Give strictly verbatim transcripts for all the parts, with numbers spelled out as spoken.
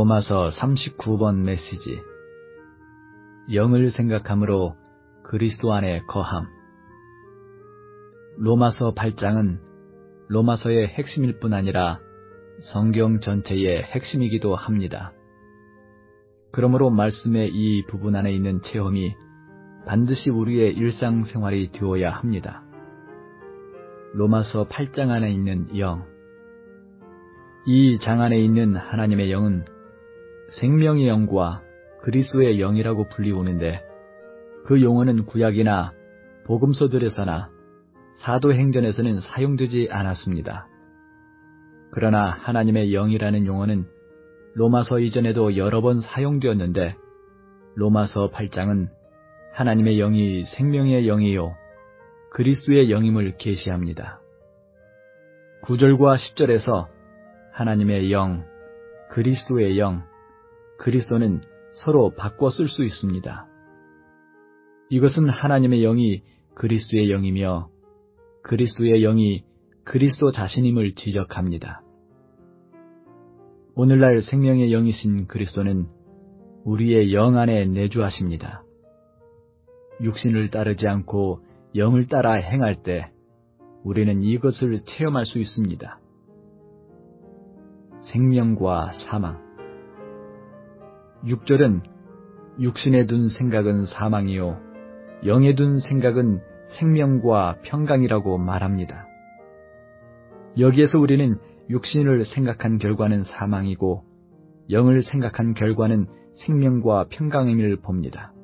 로마서 삼십구 번 메시지. 영을 생각함으로 그리스도 안에 거함. 로마서 팔 장은 로마서의 핵심일 뿐 아니라 성경 전체의 핵심이기도 합니다. 그러므로 말씀의 이 부분 안에 있는 체험이 반드시 우리의 일상생활이 되어야 합니다. 로마서 팔 장 안에 있는 영. 이 장 안에 있는 하나님의 영은 생명의 영과 그리스도의 영이라고 불리우는데, 그 용어는 구약이나 복음서들에서나 사도행전에서는 사용되지 않았습니다. 그러나 하나님의 영이라는 용어는 로마서 이전에도 여러 번 사용되었는데, 로마서 팔 장은 하나님의 영이 생명의 영이요 그리스도의 영임을 계시합니다. 구 절과 십 절에서 하나님의 영, 그리스도의 영, 그리스도는 서로 바꿔 쓸 수 있습니다. 이것은 하나님의 영이 그리스도의 영이며 그리스도의 영이 그리스도 자신임을 지적합니다. 오늘날 생명의 영이신 그리스도는 우리의 영 안에 내주하십니다. 육신을 따르지 않고 영을 따라 행할 때 우리는 이것을 체험할 수 있습니다. 생명과 사망. 육 절은 육신에 둔 생각은 사망이요 영에 둔 생각은 생명과 평강이라고 말합니다. 여기에서 우리는 육신을 생각한 결과는 사망이고 영을 생각한 결과는 생명과 평강임을 봅니다.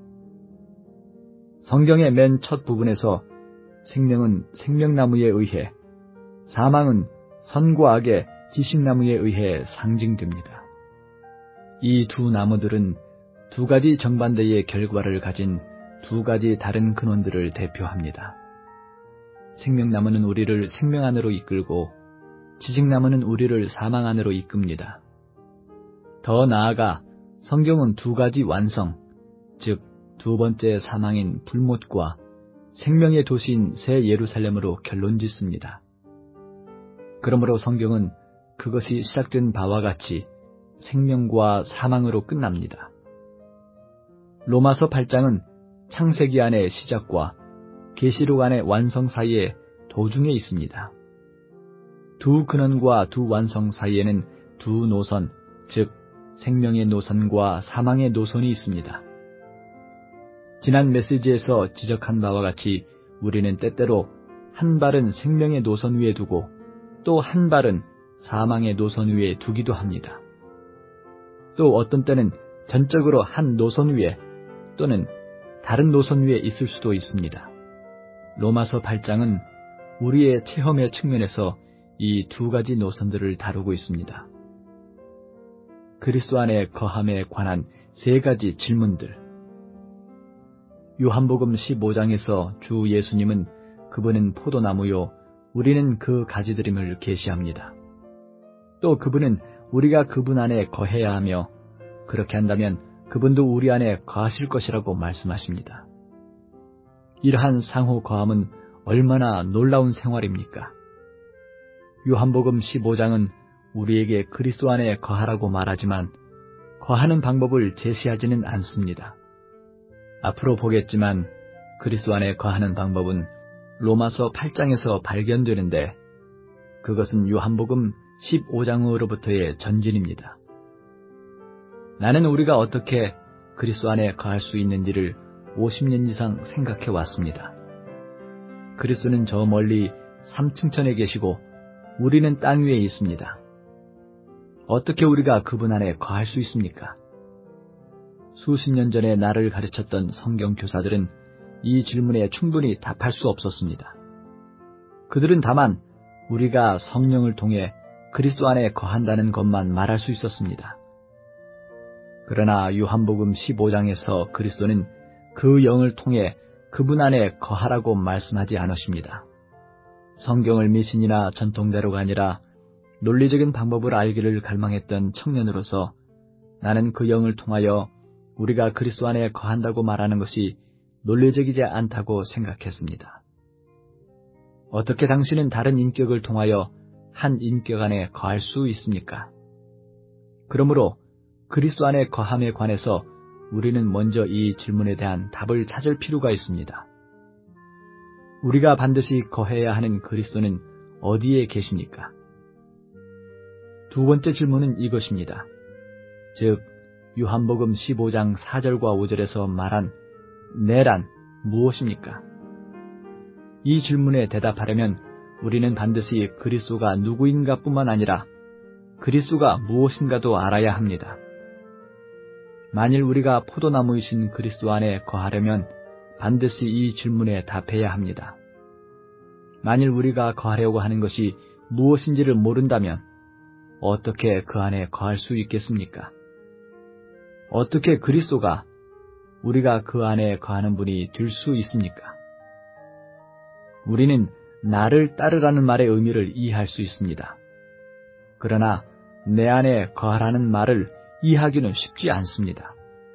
성경의 맨 첫 부분에서 생명은 생명나무에 의해, 사망은 선과 악의 지식나무에 의해 상징됩니다. 이 두 나무들은 두 가지 정반대의 결과를 가진 두 가지 다른 근원들을 대표합니다. 생명나무는 우리를 생명 안으로 이끌고 지식나무는 우리를 사망 안으로 이끕니다. 더 나아가 성경은 두 가지 완성, 즉 두 번째 사망인 불못과 생명의 도시인 새 예루살렘으로 결론짓습니다. 그러므로 성경은 그것이 시작된 바와 같이 생명과 사망으로 끝납니다. 로마서 팔 장은 창세기 안의 시작과 계시록 안의 완성 사이에 도중에 있습니다. 두 근원과 두 완성 사이에는 두 노선, 즉 생명의 노선과 사망의 노선이 있습니다. 지난 메시지에서 지적한 바와 같이 우리는 때때로 한 발은 생명의 노선 위에 두고 또 한 발은 사망의 노선 위에 두기도 합니다. 또 어떤 때는 전적으로 한 노선 위에 또는 다른 노선 위에 있을 수도 있습니다. 로마서 팔 장은 우리의 체험의 측면에서 이 두 가지 노선들을 다루고 있습니다. 그리스도 안에 거함에 관한 세 가지 질문들. 요한복음 십오 장에서 주 예수님은 그분은 포도나무요 우리는 그 가지들임을 계시합니다. 또 그분은 우리가 그분 안에 거해야 하며 그렇게 한다면 그분도 우리 안에 거하실 것이라고 말씀하십니다. 이러한 상호 거함은 얼마나 놀라운 생활입니까? 요한복음 십오 장은 우리에게 그리스도 안에 거하라고 말하지만 거하는 방법을 제시하지는 않습니다. 앞으로 보겠지만 그리스도 안에 거하는 방법은 로마서 팔 장에서 발견되는데 그것은 요한복음 십오 장으로부터의 전진입니다. 나는 우리가 어떻게 그리스도 안에 거할 수 있는지를 오십 년 이상 생각해 왔습니다. 그리스도는 저 멀리 삼층천에 계시고 우리는 땅 위에 있습니다. 어떻게 우리가 그분 안에 거할 수 있습니까? 수십 년 전에 나를 가르쳤던 성경 교사들은 이 질문에 충분히 답할 수 없었습니다. 그들은 다만 우리가 성령을 통해 그리스도 안에 거한다는 것만 말할 수 있었습니다. 그러나 요한복음 십오 장에서 그리스도는 그 영을 통해 그분 안에 거하라고 말씀하지 않으십니다. 성경을 미신이나 전통대로가 아니라 논리적인 방법을 알기를 갈망했던 청년으로서 나는 그 영을 통하여 우리가 그리스도 안에 거한다고 말하는 것이 논리적이지 않다고 생각했습니다. 어떻게 당신은 다른 인격을 통하여 한 인격 안에 거할 수 있습니까? 그러므로 그리스도 안에 거함에 관해서 우리는 먼저 이 질문에 대한 답을 찾을 필요가 있습니다. 우리가 반드시 거해야 하는 그리스도는 어디에 계십니까? 두 번째 질문은 이것입니다. 즉, 요한복음 십오 장 사 절과 오 절에서 말한 내란 무엇입니까? 이 질문에 대답하려면 우리는 반드시 그리스도가 누구인가 뿐만 아니라 그리스도가 무엇인가도 알아야 합니다. 만일 우리가 포도나무이신 그리스도 안에 거하려면 반드시 이 질문에 답해야 합니다. 만일 우리가 거하려고 하는 것이 무엇인지를 모른다면 어떻게 그 안에 거할 수 있겠습니까? 어떻게 그리스도가 우리가 그 안에 거하는 분이 될 수 있습니까? 우리는 나를 따르라는 말의 의미를 이해할 수 있습니다. 그러나 내 안에 거하라는 말을 이해하기는 쉽지 않습니다.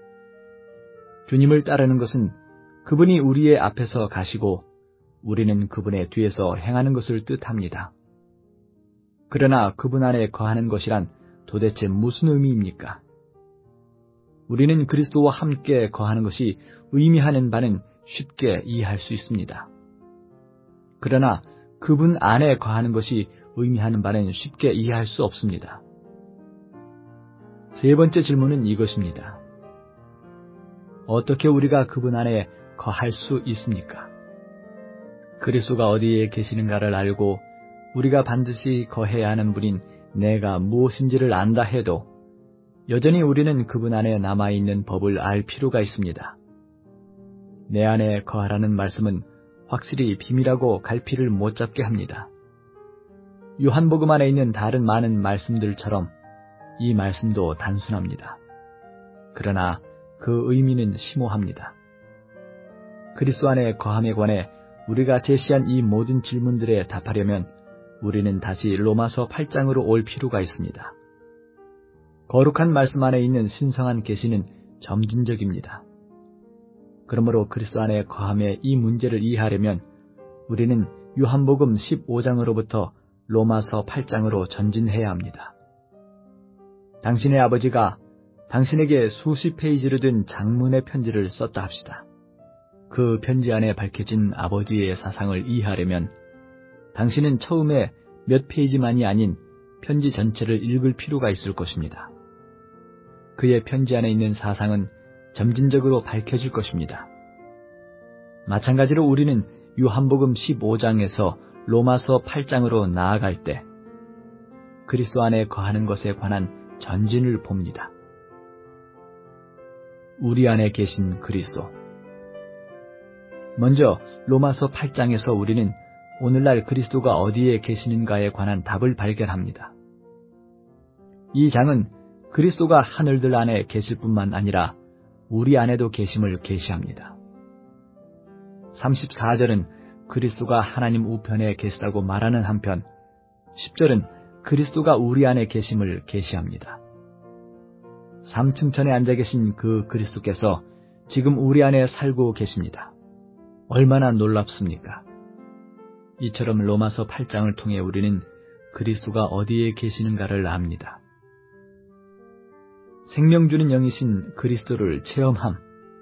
주님을 따르는 것은 그분이 우리의 앞에서 가시고 우리는 그분의 뒤에서 행하는 것을 뜻합니다. 그러나 그분 안에 거하는 것이란 도대체 무슨 의미입니까? 우리는 그리스도와 함께 거하는 것이 의미하는 바는 쉽게 이해할 수 있습니다. 그러나 그분 안에 거하는 것이 의미하는 바는 쉽게 이해할 수 없습니다. 세 번째 질문은 이것입니다. 어떻게 우리가 그분 안에 거할 수 있습니까? 그리스도가 어디에 계시는가를 알고 우리가 반드시 거해야 하는 분인 내가 무엇인지를 안다 해도 여전히 우리는 그분 안에 남아있는 법을 알 필요가 있습니다. 내 안에 거하라는 말씀은 확실히 비밀하고 갈피를 못 잡게 합니다. 요한복음 안에 있는 다른 많은 말씀들처럼 이 말씀도 단순합니다. 그러나 그 의미는 심오합니다. 그리스도 안에 거함에 관해 우리가 제시한 이 모든 질문들에 답하려면 우리는 다시 로마서 팔 장으로 올 필요가 있습니다. 거룩한 말씀 안에 있는 신성한 계시는 점진적입니다. 그러므로 그리스도 안에 거함의 이 문제를 이해하려면 우리는 요한복음 십오 장으로부터 로마서 팔 장으로 전진해야 합니다. 당신의 아버지가 당신에게 수십 페이지를 든 장문의 편지를 썼다 합시다. 그 편지 안에 밝혀진 아버지의 사상을 이해하려면 당신은 처음에 몇 페이지만이 아닌 편지 전체를 읽을 필요가 있을 것입니다. 그의 편지 안에 있는 사상은 점진적으로 밝혀질 것입니다. 마찬가지로 우리는 요한복음 십오 장에서 로마서 팔 장으로 나아갈 때 그리스도 안에 거하는 것에 관한 전진을 봅니다. 우리 안에 계신 그리스도. 먼저 로마서 팔 장에서 우리는 오늘날 그리스도가 어디에 계시는가에 관한 답을 발견합니다. 이 장은 그리스도가 하늘들 안에 계실 뿐만 아니라 우리 안에도 계심을 계시합니다. 삼십사 절은 그리스도가 하나님 우편에 계시다고 말하는 한편 십 절은 그리스도가 우리 안에 계심을 계시합니다. 삼층천에 앉아 계신 그 그리스도께서 지금 우리 안에 살고 계십니다. 얼마나 놀랍습니까? 이처럼 로마서 팔 장을 통해 우리는 그리스도가 어디에 계시는가를 압니다. 생명 주는 영이신 그리스도를 체험함.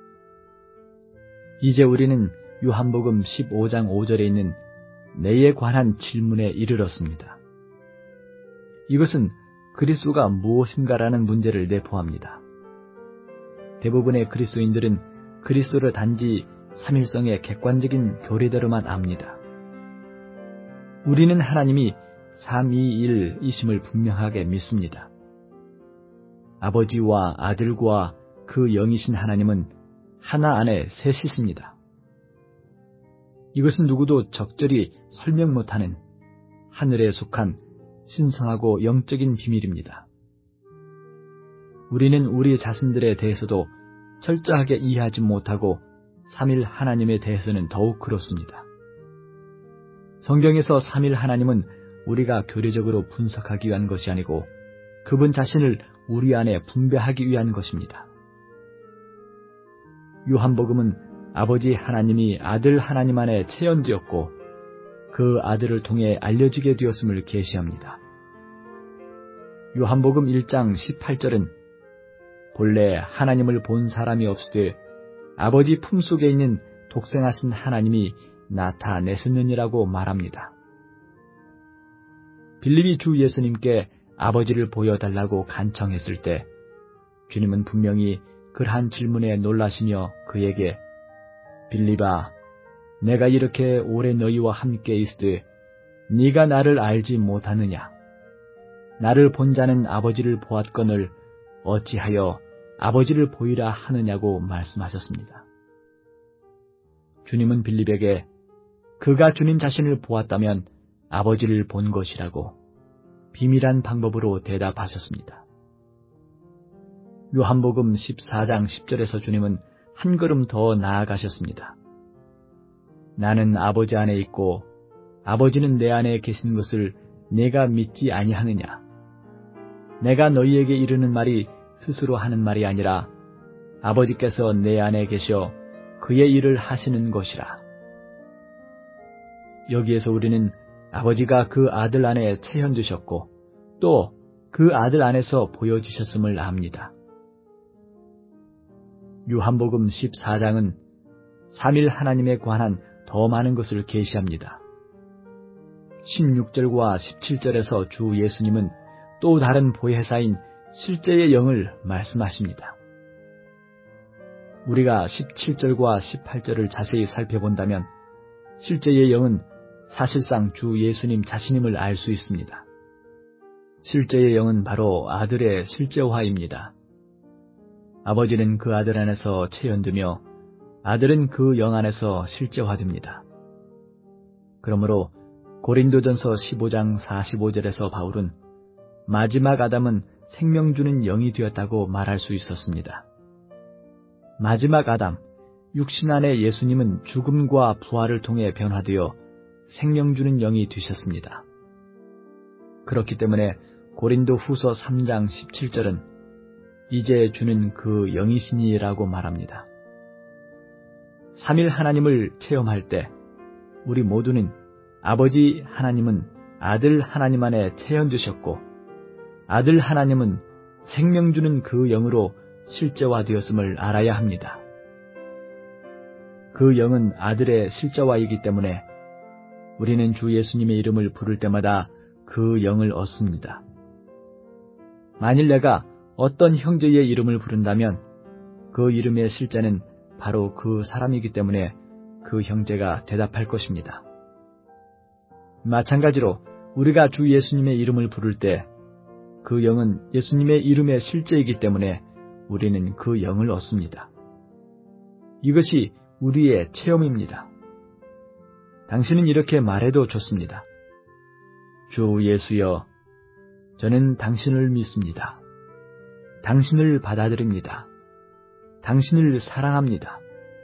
이제 우리는 요한복음 십오 장 오 절에 있는 내에 관한 질문에 이르렀습니다. 이것은 그리스도가 무엇인가라는 문제를 내포합니다. 대부분의 그리스도인들은 그리스도를 단지 삼일성의 객관적인 교리대로만 압니다. 우리는 하나님이 삼위일이심을 분명하게 믿습니다. 아버지와 아들과 그 영이신 하나님은 하나 안에 셋이십니다. 이것은 누구도 적절히 설명 못하는 하늘에 속한 신성하고 영적인 비밀입니다. 우리는 우리 자신들에 대해서도 철저하게 이해하지 못하고 삼일 하나님에 대해서는 더욱 그렇습니다. 성경에서 삼일 하나님은 우리가 교리적으로 분석하기 위한 것이 아니고 그분 자신을 우리 안에 분배하기 위한 것입니다. 요한복음은 아버지 하나님이 아들 하나님 안에 체현되었고 그 아들을 통해 알려지게 되었음을 계시합니다. 요한복음 일 장 십팔 절은 본래 하나님을 본 사람이 없으되 아버지 품속에 있는 독생하신 하나님이 나타내셨느니라고 말합니다. 빌립이 주 예수님께 아버지를 보여달라고 간청했을 때 주님은 분명히 그러한 질문에 놀라시며 그에게 빌립아, 내가 이렇게 오래 너희와 함께 있으되 네가 나를 알지 못하느냐? 나를 본 자는 아버지를 보았거늘 어찌하여 아버지를 보이라 하느냐고 말씀하셨습니다. 주님은 빌립에게 그가 주님 자신을 보았다면 아버지를 본 것이라고 비밀한 방법으로 대답하셨습니다. 요한복음 십사 장 십 절에서 주님은 한 걸음 더 나아가셨습니다. 나는 아버지 안에 있고 아버지는 내 안에 계신 것을 내가 믿지 아니하느냐? 내가 너희에게 이르는 말이 스스로 하는 말이 아니라 아버지께서 내 안에 계셔 그의 일을 하시는 것이라. 여기에서 우리는 아버지가 그 아들 안에 체현되셨고 또 그 아들 안에서 보여주셨음을 압니다. 요한복음 십사 장은 삼일 하나님에 관한 더 많은 것을 계시합니다. 십육 절과 십칠 절에서 주 예수님은 또 다른 보혜사인 실제의 영을 말씀하십니다. 우리가 십칠 절과 십팔 절을 자세히 살펴본다면 실제의 영은 사실상 주 예수님 자신임을 알 수 있습니다. 실제의 영은 바로 아들의 실제화입니다. 아버지는 그 아들 안에서 체현되며 아들은 그 영 안에서 실제화됩니다. 그러므로 고린도전서 십오 장 사십오 절에서 바울은 마지막 아담은 생명 주는 영이 되었다고 말할 수 있었습니다. 마지막 아담, 육신 안에 예수님은 죽음과 부활을 통해 변화되어 생명 주는 영이 되셨습니다. 그렇기 때문에 고린도 후서 삼 장 십칠 절은 이제 주는 그 영이시니라고 말합니다. 삼일 하나님을 체험할 때 우리 모두는 아버지 하나님은 아들 하나님 안에 체현되셨고 아들 하나님은 생명 주는 그 영으로 실제화되었음을 알아야 합니다. 그 영은 아들의 실제화이기 때문에 우리는 주 예수님의 이름을 부를 때마다 그 영을 얻습니다. 만일 내가 어떤 형제의 이름을 부른다면 그 이름의 실제는 바로 그 사람이기 때문에 그 형제가 대답할 것입니다. 마찬가지로 우리가 주 예수님의 이름을 부를 때 그 영은 예수님의 이름의 실제이기 때문에 우리는 그 영을 얻습니다. 이것이 우리의 체험입니다. 당신은 이렇게 말해도 좋습니다. 주 예수여, 저는 당신을 믿습니다. 당신을 받아들입니다. 당신을 사랑합니다.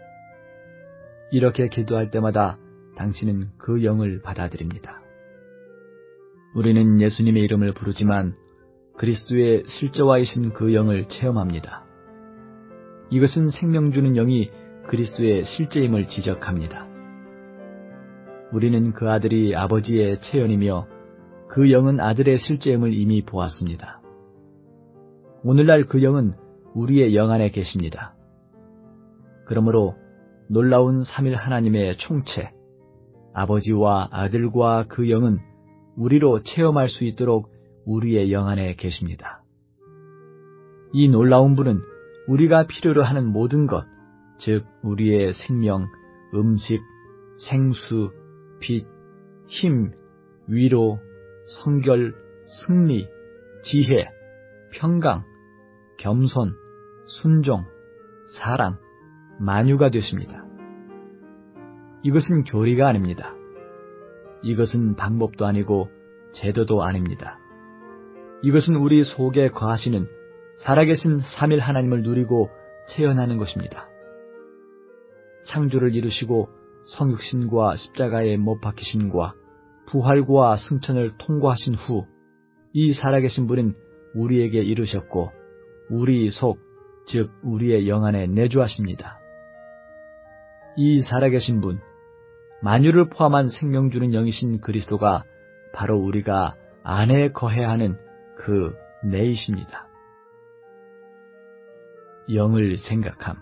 이렇게 기도할 때마다 당신은 그 영을 받아들입니다. 우리는 예수님의 이름을 부르지만 그리스도의 실제화이신 그 영을 체험합니다. 이것은 생명 주는 영이 그리스도의 실제임을 지적합니다. 우리는 그 아들이 아버지의 체현이며 그 영은 아들의 실제임을 이미 보았습니다. 오늘날 그 영은 우리의 영 안에 계십니다. 그러므로 놀라운 삼일 하나님의 총체, 아버지와 아들과 그 영은 우리로 체험할 수 있도록 우리의 영 안에 계십니다. 이 놀라운 분은 우리가 필요로 하는 모든 것, 즉 우리의 생명, 음식, 생수, 빛, 힘, 위로, 성결, 승리, 지혜, 평강, 겸손, 순종, 사랑, 만유가 되십니다. 이것은 교리가 아닙니다. 이것은 방법도 아니고 제도도 아닙니다. 이것은 우리 속에 거하시는 살아계신 삼일 하나님을 누리고 체현하는 것입니다. 창조를 이루시고 성육신과 십자가의 못 박히심과 부활과 승천을 통과하신 후 이 살아계신 분은 우리에게 이루셨고 우리 속, 즉 우리의 영 안에 내주하십니다. 이 살아계신 분, 만유를 포함한 생명 주는 영이신 그리스도가 바로 우리가 안에 거해야 하는 그 내이십니다. 영을 생각함.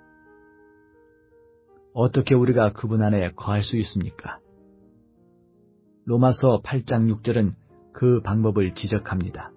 어떻게 우리가 그분 안에 거할 수 있습니까? 로마서 팔 장 육 절은 그 방법을 지적합니다.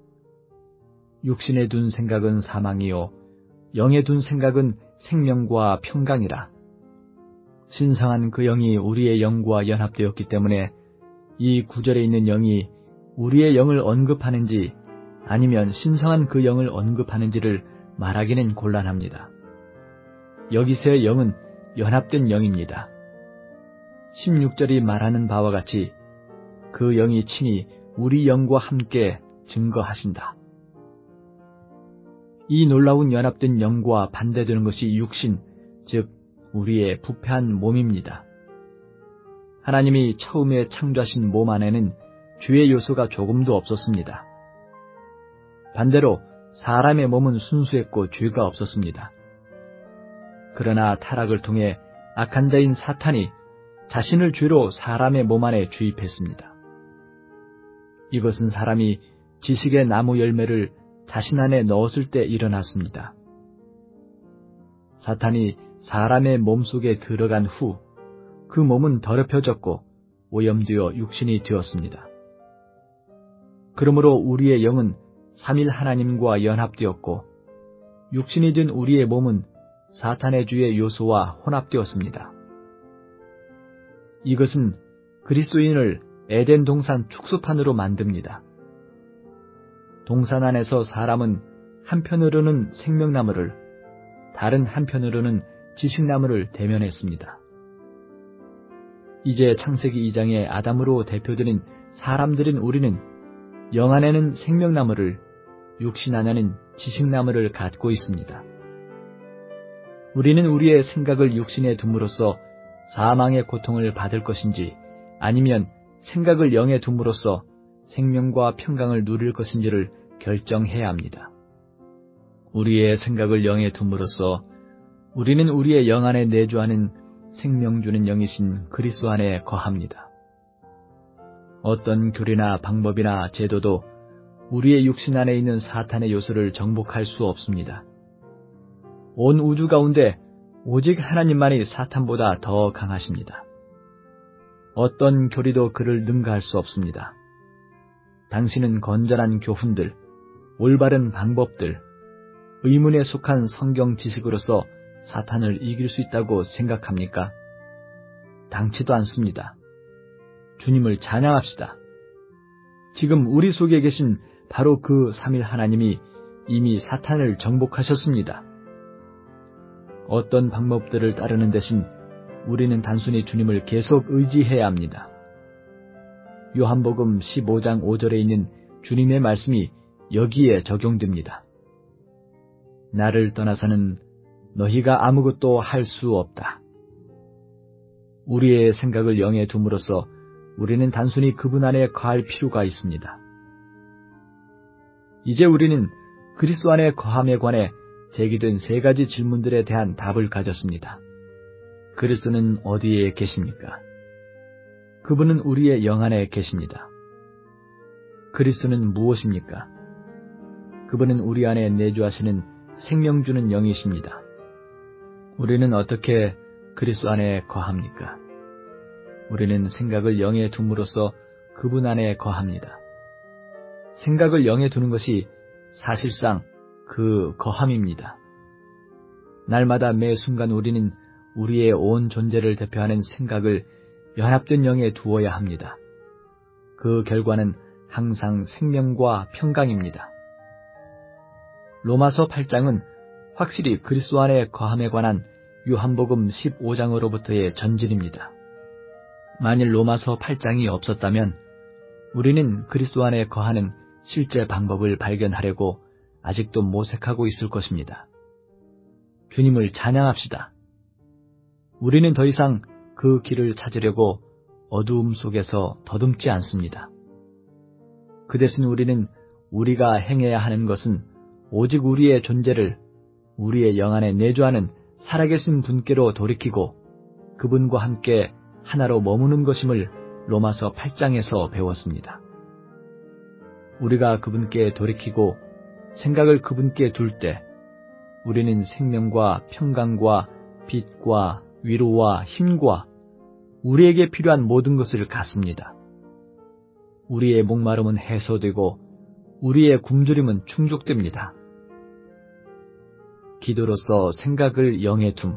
육신에 둔 생각은 사망이요 영에 둔 생각은 생명과 평강이라. 신성한 그 영이 우리의 영과 연합되었기 때문에 이 구절에 있는 영이 우리의 영을 언급하는지 아니면 신성한 그 영을 언급하는지를 말하기는 곤란합니다. 여기서의 영은 연합된 영입니다. 십육 절이 말하는 바와 같이 그 영이 친히 우리 영과 함께 증거하신다. 이 놀라운 연합된 영과 반대되는 것이 육신, 즉 우리의 부패한 몸입니다. 하나님이 처음에 창조하신 몸 안에는 죄의 요소가 조금도 없었습니다. 반대로 사람의 몸은 순수했고 죄가 없었습니다. 그러나 타락을 통해 악한 자인 사탄이 자신을 죄로 사람의 몸 안에 주입했습니다. 이것은 사람이 지식의 나무 열매를 자신 안에 넣었을 때 일어났습니다. 사탄이 사람의 몸속에 들어간 후 그 몸은 더럽혀졌고 오염되어 육신이 되었습니다. 그러므로 우리의 영은 삼일 하나님과 연합되었고 육신이 된 우리의 몸은 사탄의 주의 요소와 혼합되었습니다. 이것은 그리스도인을 에덴 동산 축소판으로 만듭니다. 동산 안에서 사람은 한편으로는 생명나무를, 다른 한편으로는 지식나무를 대면했습니다. 이제 창세기 이 장의 아담으로 대표되는 사람들인 우리는 영 안에는 생명나무를, 육신 안에는 지식나무를 갖고 있습니다. 우리는 우리의 생각을 육신에 둠으로써 사망의 고통을 받을 것인지 아니면 생각을 영에 둠으로써 생명과 평강을 누릴 것인지를 결정해야 합니다. 우리의 생각을 영에 둠으로써 우리는 우리의 영 안에 내주하는 생명 주는 영이신 그리스도 안에 거합니다. 어떤 교리나 방법이나 제도도 우리의 육신 안에 있는 사탄의 요소를 정복할 수 없습니다. 온 우주 가운데 오직 하나님만이 사탄보다 더 강하십니다. 어떤 교리도 그를 능가할 수 없습니다. 당신은 건전한 교훈들, 올바른 방법들, 의문에 속한 성경 지식으로서 사탄을 이길 수 있다고 생각합니까? 당치도 않습니다. 주님을 찬양합시다. 지금 우리 속에 계신 바로 그 삼일 하나님이 이미 사탄을 정복하셨습니다. 어떤 방법들을 따르는 대신 우리는 단순히 주님을 계속 의지해야 합니다. 요한복음 십오 장 오 절에 있는 주님의 말씀이 여기에 적용됩니다. 나를 떠나서는 너희가 아무것도 할 수 없다. 우리의 생각을 영에 둠으로써 우리는 단순히 그분 안에 거할 필요가 있습니다. 이제 우리는 그리스도 안에 거함에 관해 제기된 세 가지 질문들에 대한 답을 가졌습니다. 그리스도는 어디에 계십니까? 그분은 우리의 영 안에 계십니다. 그리스도는 무엇입니까? 그분은 우리 안에 내주하시는 생명 주는 영이십니다. 우리는 어떻게 그리스도 안에 거합니까? 우리는 생각을 영에 둠으로써 그분 안에 거합니다. 생각을 영에 두는 것이 사실상 그 거함입니다. 날마다 매 순간 우리는 우리의 온 존재를 대표하는 생각을 연합된 영에 두어야 합니다. 그 결과는 항상 생명과 평강입니다. 로마서 팔 장은 확실히 그리스도 안에 거함에 관한 요한복음 십오 장으로부터의 전진입니다. 만일 로마서 팔 장이 없었다면 우리는 그리스도 안에 거하는 실제 방법을 발견하려고 아직도 모색하고 있을 것입니다. 주님을 찬양합시다. 우리는 더 이상 그 길을 찾으려고 어두움 속에서 더듬지 않습니다. 그 대신 우리는 우리가 행해야 하는 것은 오직 우리의 존재를 우리의 영 안에 내주하는 살아계신 분께로 돌이키고 그분과 함께 하나로 머무는 것임을 로마서 팔 장에서 배웠습니다. 우리가 그분께 돌이키고 생각을 그분께 둘 때 우리는 생명과 평강과 빛과 위로와 힘과 우리에게 필요한 모든 것을 갖습니다. 우리의 목마름은 해소되고 우리의 굶주림은 충족됩니다. 기도로서 생각을 영에 둠.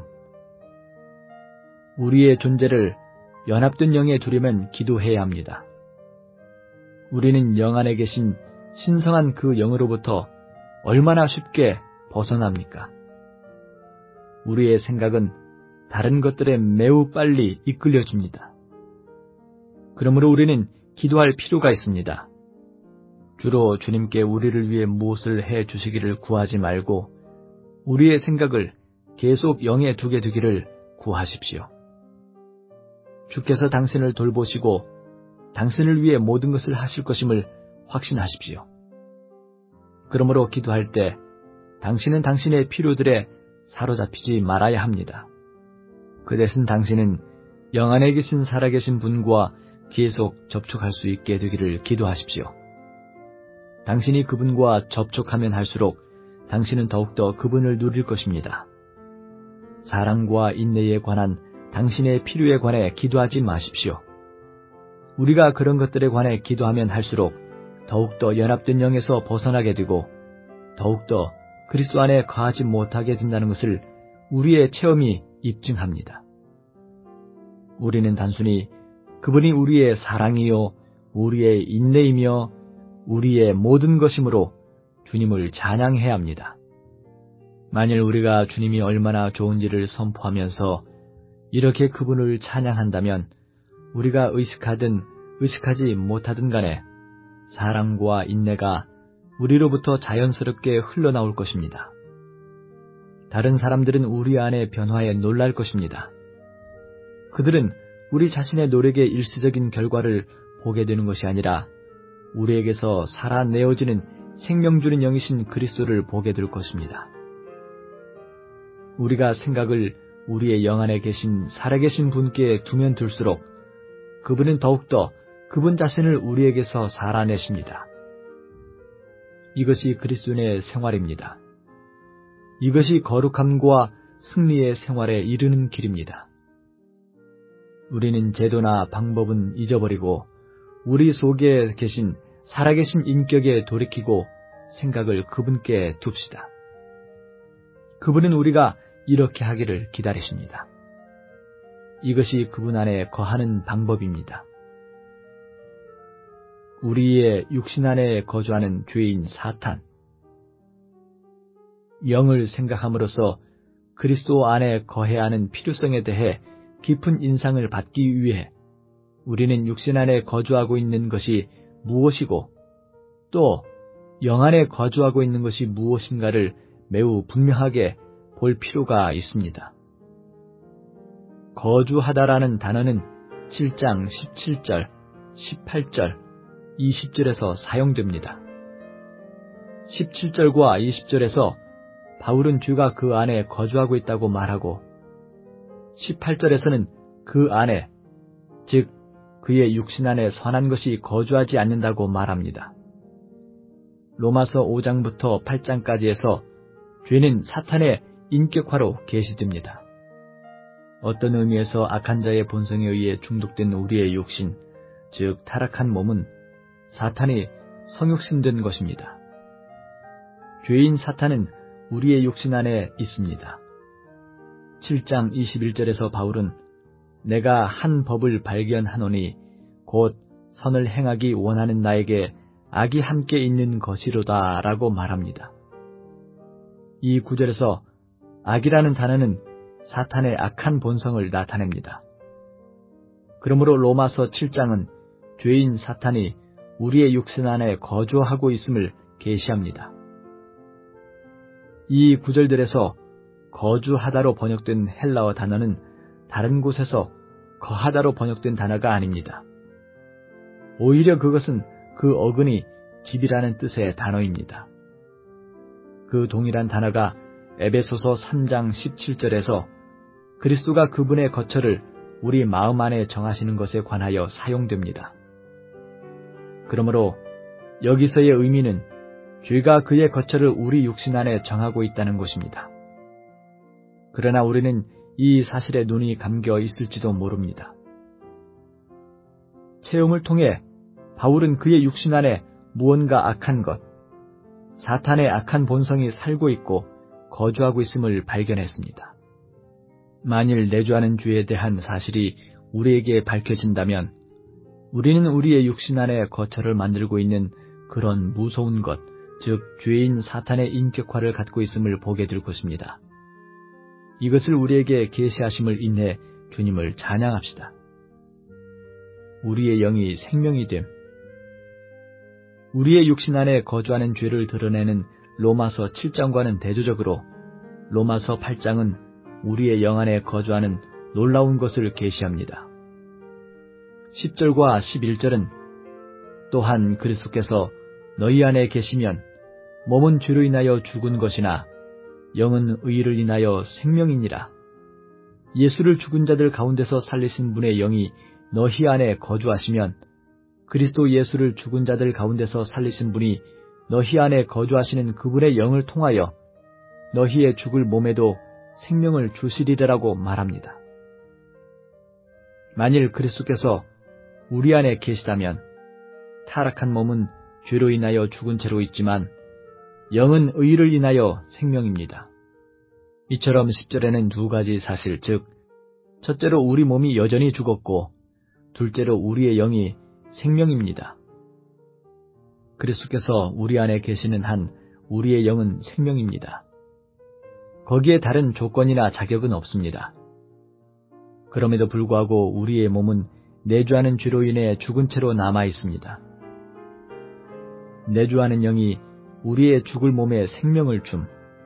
우리의 존재를 연합된 영에 두려면 기도해야 합니다. 우리는 영 안에 계신 신성한 그 영으로부터 얼마나 쉽게 벗어납니까? 우리의 생각은 다른 것들에 매우 빨리 이끌려집니다. 그러므로 우리는 기도할 필요가 있습니다. 주로 주님께 우리를 위해 무엇을 해 주시기를 구하지 말고 우리의 생각을 계속 영에 두게 되기를 구하십시오. 주께서 당신을 돌보시고 당신을 위해 모든 것을 하실 것임을 확신하십시오. 그러므로 기도할 때 당신은 당신의 필요들에 사로잡히지 말아야 합니다. 그 대신 당신은 영 안에 계신 살아계신 분과 계속 접촉할 수 있게 되기를 기도하십시오. 당신이 그분과 접촉하면 할수록 당신은 더욱더 그분을 누릴 것입니다. 사랑과 인내에 관한 당신의 필요에 관해 기도하지 마십시오. 우리가 그런 것들에 관해 기도하면 할수록 더욱더 연합된 영에서 벗어나게 되고 더욱더 그리스도 안에 거하지 못하게 된다는 것을 우리의 체험이 입증합니다. 우리는 단순히 그분이 우리의 사랑이요 우리의 인내이며 우리의 모든 것이므로 주님을 찬양해야 합니다. 만일 우리가 주님이 얼마나 좋은지를 선포하면서 이렇게 그분을 찬양한다면 우리가 의식하든 의식하지 못하든 간에 사랑과 인내가 우리로부터 자연스럽게 흘러나올 것입니다. 다른 사람들은 우리 안의 변화에 놀랄 것입니다. 그들은 우리 자신의 노력의 일시적인 결과를 보게 되는 것이 아니라 우리에게서 살아내어지는 생명 주는 영이신 그리스도를 보게 될 것입니다. 우리가 생각을 우리의 영 안에 계신 살아계신 분께 두면 둘수록 그분은 더욱더 그분 자신을 우리에게서 살아내십니다. 이것이 그리스도인의 생활입니다. 이것이 거룩함과 승리의 생활에 이르는 길입니다. 우리는 제도나 방법은 잊어버리고 우리 속에 계신 살아계신 인격에 돌이키고 생각을 그분께 둡시다. 그분은 우리가 이렇게 하기를 기다리십니다. 이것이 그분 안에 거하는 방법입니다. 우리의 육신 안에 거주하는 죄인 사탄. 영을 생각함으로써 그리스도 안에 거해야 하는 필요성에 대해 깊은 인상을 받기 위해 우리는 육신 안에 거주하고 있는 것이 무엇이고 또 영 안에 거주하고 있는 것이 무엇인가를 매우 분명하게 볼 필요가 있습니다. 거주하다라는 단어는 칠 장 십칠 절, 십팔 절, 이십 절에서 사용됩니다. 십칠 절과 이십 절에서 바울은 죄가 그 안에 거주하고 있다고 말하고 십팔 절에서는 그 안에, 즉 그의 육신 안에 선한 것이 거주하지 않는다고 말합니다. 로마서 오 장부터 팔 장까지에서 죄는 사탄의 인격화로 계시됩니다. 어떤 의미에서 악한 자의 본성에 의해 중독된 우리의 육신, 즉 타락한 몸은 사탄이 성육신된 것입니다. 죄인 사탄은 우리의 육신 안에 있습니다. 칠 장 이십일 절에서 바울은 내가 한 법을 발견하노니 곧 선을 행하기 원하는 나에게 악이 함께 있는 것이로다 라고 말합니다. 이 구절에서 악이라는 단어는 사탄의 악한 본성을 나타냅니다. 그러므로 로마서 칠 장은 죄인 사탄이 우리의 육신 안에 거주하고 있음을 계시합니다. 이 구절들에서 거주하다로 번역된 헬라어 단어는 다른 곳에서 거하다로 번역된 단어가 아닙니다. 오히려 그것은 그 어근이 집이라는 뜻의 단어입니다. 그 동일한 단어가 에베소서 삼 장 십칠 절에서 그리스도가 그분의 거처를 우리 마음 안에 정하시는 것에 관하여 사용됩니다. 그러므로 여기서의 의미는 죄가 그의 거처를 우리 육신 안에 정하고 있다는 것입니다. 그러나 우리는 이 사실에 눈이 감겨 있을지도 모릅니다. 체험을 통해 바울은 그의 육신 안에 무언가 악한 것, 사탄의 악한 본성이 살고 있고 거주하고 있음을 발견했습니다. 만일 내주하는 죄에 대한 사실이 우리에게 밝혀진다면 우리는 우리의 육신 안에 거처를 만들고 있는 그런 무서운 것, 즉 죄인 사탄의 인격화를 갖고 있음을 보게 될 것입니다. 이것을 우리에게 계시하심을 인해 주님을 찬양합시다. 우리의 영이 생명이 됨. 우리의 육신 안에 거주하는 죄를 드러내는 로마서 칠 장과는 대조적으로 로마서 팔 장은 우리의 영 안에 거주하는 놀라운 것을 계시합니다. 십 절과 십일 절은 또한 그리스도께서 너희 안에 계시면 몸은 죄로 인하여 죽은 것이나 영은 의를 인하여 생명이니라. 예수를 죽은 자들 가운데서 살리신 분의 영이 너희 안에 거주하시면 그리스도 예수를 죽은 자들 가운데서 살리신 분이 너희 안에 거주하시는 그분의 영을 통하여 너희의 죽을 몸에도 생명을 주시리라고 말합니다. 만일 그리스도께서 우리 안에 계시다면 타락한 몸은 죄로 인하여 죽은 채로 있지만 영은 의를 인하여 생명입니다. 이처럼 십 절에는 두 가지 사실, 즉 첫째로 우리 몸이 여전히 죽었고 둘째로 우리의 영이 생명입니다. 그리스도께서 우리 안에 계시는 한 우리의 영은 생명입니다. 거기에 다른 조건이나 자격은 없습니다. 그럼에도 불구하고 우리의 몸은 내주하는 죄로 인해 죽은 채로 남아 있습니다. 내주하는 영이 우리의 죽을 몸에 생명을 줌.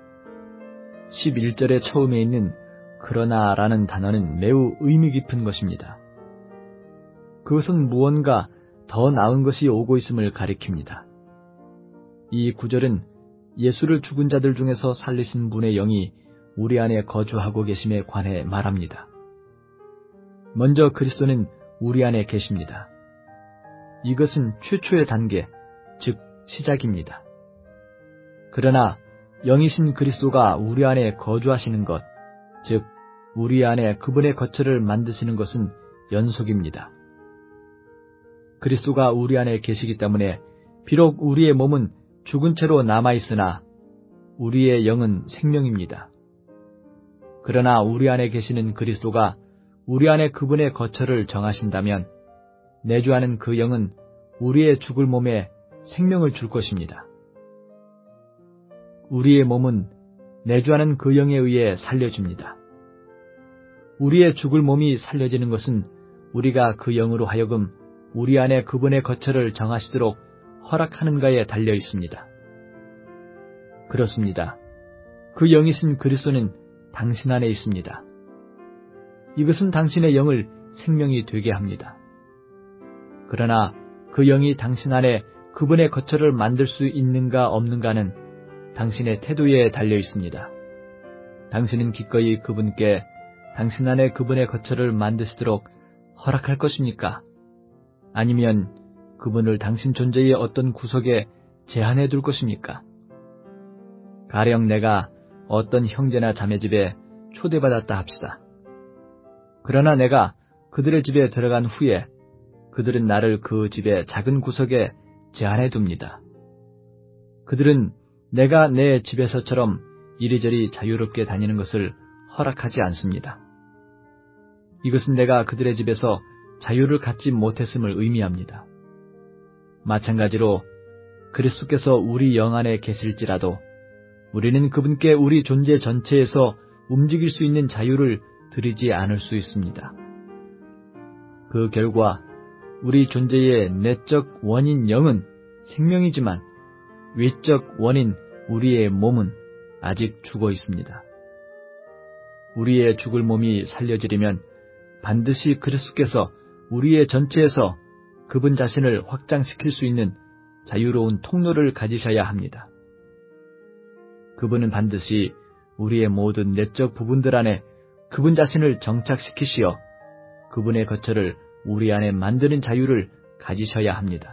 십일 절의 처음에 있는 그러나 라는 단어는 매우 의미 깊은 것입니다. 그것은 무언가 더 나은 것이 오고 있음을 가리킵니다. 이 구절은 예수를 죽은 자들 중에서 살리신 분의 영이 우리 안에 거주하고 계심에 관해 말합니다. 먼저 그리스도는 우리 안에 계십니다. 이것은 최초의 단계, 즉 시작입니다. 그러나 영이신 그리스도가 우리 안에 거주하시는 것, 즉 우리 안에 그분의 거처를 만드시는 것은 연속입니다. 그리스도가 우리 안에 계시기 때문에 비록 우리의 몸은 죽은 채로 남아있으나 우리의 영은 생명입니다. 그러나 우리 안에 계시는 그리스도가 우리 안에 그분의 거처를 정하신다면 내주하는 그 영은 우리의 죽을 몸에 생명을 줄 것입니다. 우리의 몸은 내주하는 그 영에 의해 살려집니다. 우리의 죽을 몸이 살려지는 것은 우리가 그 영으로 하여금 우리 안에 그분의 거처를 정하시도록 허락하는가에 달려 있습니다. 그렇습니다. 그 영이신 그리스도는 당신 안에 있습니다. 이것은 당신의 영을 생명이 되게 합니다. 그러나 그 영이 당신 안에 그분의 거처를 만들 수 있는가 없는가는 당신의 태도에 달려 있습니다. 당신은 기꺼이 그분께 당신 안에 그분의 거처를 만드시도록 허락할 것입니까? 아니면 그분을 당신 존재의 어떤 구석에 제한해 둘 것입니까? 가령 내가 어떤 형제나 자매 집에 초대받았다 합시다. 그러나 내가 그들의 집에 들어간 후에 그들은 나를 그 집의 작은 구석에 제한해 둡니다. 그들은 내가 내 집에서처럼 이리저리 자유롭게 다니는 것을 허락하지 않습니다. 이것은 내가 그들의 집에서 자유를 갖지 못했음을 의미합니다. 마찬가지로 그리스도께서 우리 영 안에 계실지라도 우리는 그분께 우리 존재 전체에서 움직일 수 있는 자유를 드리지 않을 수 있습니다. 그 결과 우리 존재의 내적 원인 영은 생명이지만 외적 원인 우리의 몸은 아직 죽어 있습니다. 우리의 죽을 몸이 살려지려면 반드시 그리스도께서 우리의 전체에서 그분 자신을 확장시킬 수 있는 자유로운 통로를 가지셔야 합니다. 그분은 반드시 우리의 모든 내적 부분들 안에 그분 자신을 정착시키시어 그분의 거처를 우리 안에 만드는 자유를 가지셔야 합니다.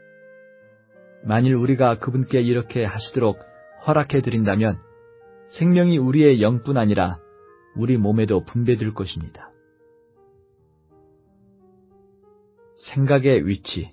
만일 우리가 그분께 이렇게 하시도록 허락해 드린다면 생명이 우리의 영뿐 아니라 우리 몸에도 분배될 것입니다. 생각의 위치.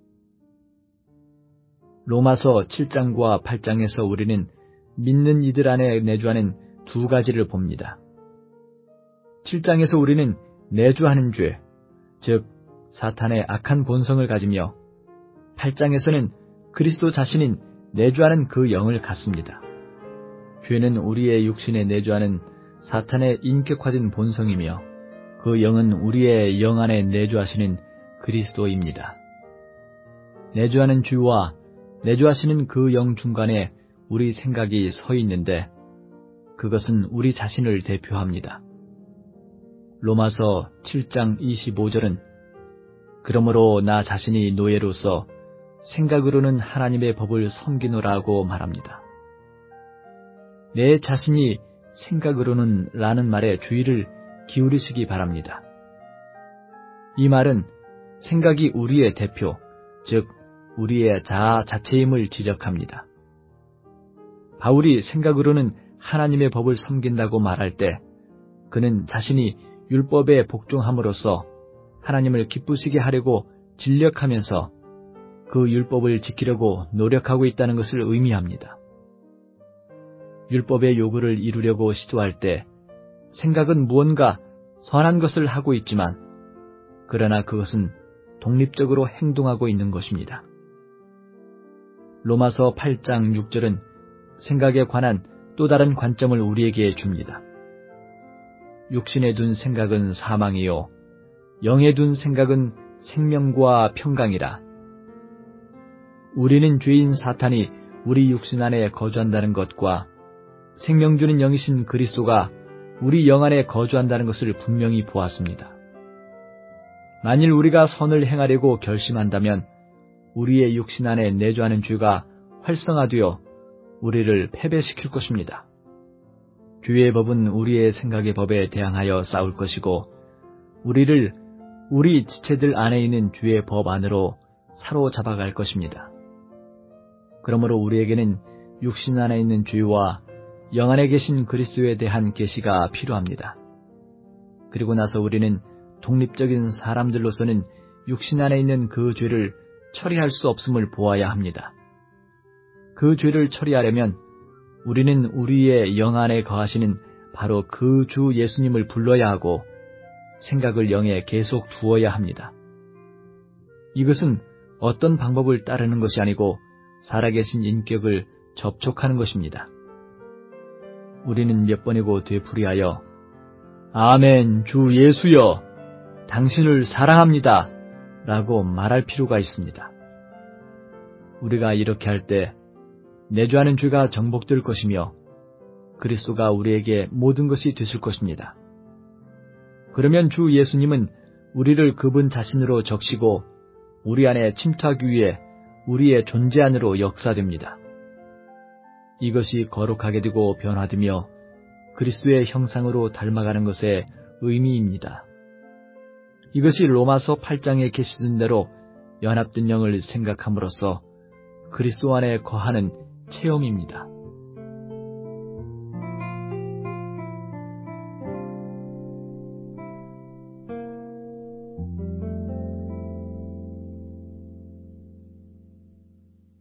로마서 칠 장과 팔 장에서 우리는 믿는 이들 안에 내주하는 두 가지를 봅니다. 칠 장에서 우리는 내주하는 죄, 즉 사탄의 악한 본성을 가지며 팔 장에서는 그리스도 자신인 내주하는 그 영을 갖습니다. 죄는 우리의 육신에 내주하는 사탄의 인격화된 본성이며 그 영은 우리의 영 안에 내주하시는 그리스도입니다. 내주하는 주와 내주하시는 그 영 중간에 우리 생각이 서 있는데 그것은 우리 자신을 대표합니다. 로마서 칠 장 이십오 절은 그러므로 나 자신이 노예로서 생각으로는 하나님의 법을 섬기노라고 말합니다. 내 자신이 생각으로는 라는 말에 주의를 기울이시기 바랍니다. 이 말은 생각이 우리의 대표, 즉 우리의 자아 자체임을 지적합니다. 바울이 생각으로는 하나님의 법을 섬긴다고 말할 때 그는 자신이 율법에 복종함으로써 하나님을 기쁘시게 하려고 진력하면서 그 율법을 지키려고 노력하고 있다는 것을 의미합니다. 율법의 요구를 이루려고 시도할 때 생각은 무언가 선한 것을 하고 있지만 그러나 그것은 독립적으로 행동하고 있는 것입니다. 로마서 팔 장 육 절은 생각에 관한 또 다른 관점을 우리에게 줍니다. 육신에 둔 생각은 사망이요 영에 둔 생각은 생명과 평강이라. 우리는 죄인 사탄이 우리 육신 안에 거주한다는 것과 생명 주는 영이신 그리스도가 우리 영 안에 거주한다는 것을 분명히 보았습니다. 만일 우리가 선을 행하려고 결심한다면 우리의 육신 안에 내주하는 죄가 활성화되어 우리를 패배시킬 것입니다. 죄의 법은 우리의 생각의 법에 대항하여 싸울 것이고 우리를 우리 지체들 안에 있는 죄의 법 안으로 사로잡아갈 것입니다. 그러므로 우리에게는 육신 안에 있는 죄와 영 안에 계신 그리스도에 대한 계시가 필요합니다. 그리고 나서 우리는 독립적인 사람들로서는 육신 안에 있는 그 죄를 처리할 수 없음을 보아야 합니다. 그 죄를 처리하려면 우리는 우리의 영 안에 거하시는 바로 그 주 예수님을 불러야 하고 생각을 영에 계속 두어야 합니다. 이것은 어떤 방법을 따르는 것이 아니고 살아계신 인격을 접촉하는 것입니다. 우리는 몇 번이고 되풀이하여 아멘 주 예수여 당신을 사랑합니다 라고 말할 필요가 있습니다. 우리가 이렇게 할 때 내주하는 죄가 정복될 것이며 그리스도가 우리에게 모든 것이 되실 것입니다. 그러면 주 예수님은 우리를 그분 자신으로 적시고 우리 안에 침투하기 위해 우리의 존재 안으로 역사됩니다. 이것이 거룩하게 되고 변화되며 그리스도의 형상으로 닮아가는 것의 의미입니다. 이것이 로마서 팔 장에 계시던 대로 연합된 영을 생각함으로써 그리스도 안에 거하는 체험입니다.